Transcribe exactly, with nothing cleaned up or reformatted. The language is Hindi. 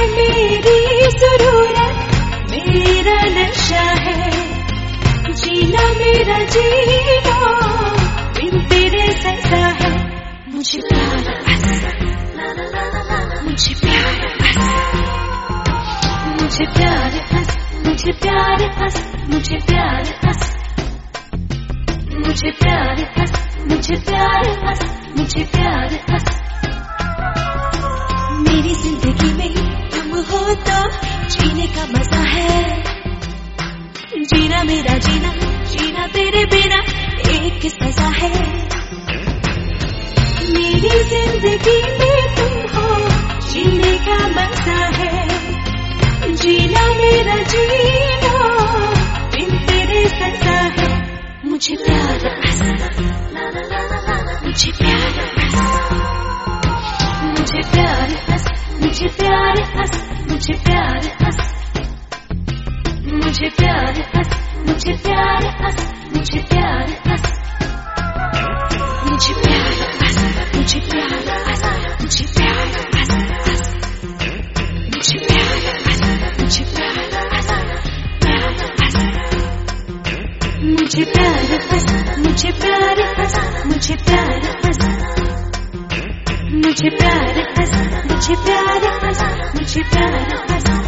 मेरी ज़रूरत, मेरा नशा है, जीना मेरा जीना बिन तेरे सजा है। मुझे प्यार बस, मुझे प्यार बस, मुझे प्यार बस, मुझे प्यार बस, मुझे प्यार बस, मुझे प्यार बस, मुझे प्यार बस, मुझे प्यार बस। मेरी जिंदगी में तुम हो तो जीने का मजा है, जीना मेरा जीना, जीना तेरे बिना एक सजा है। मेरी जिंदगी में तुम हो, जीने का मजा है, जीना मेरा जीना बिन तेरे सजा है। मुझे प्यार बस, मुझे प्यार बस, मुझे प्यार बस, मुझे प्यार बस, मुझे प्यार बस, मुझे प्यार बस, मुझे प्यार बस, मुझे प्यार बस, मुझे प्यार बस, मुझे प्यार बस, मुझे प्यार बस, मुझे प्यार बस, मुझे प्यार बस, प्यार बस, मुझे प्यार बस, मुझे प्यार बस, मुझे प्यार बस, मुझे प्यार बस, मुझे प्यार बस, मुझे प्यार बस।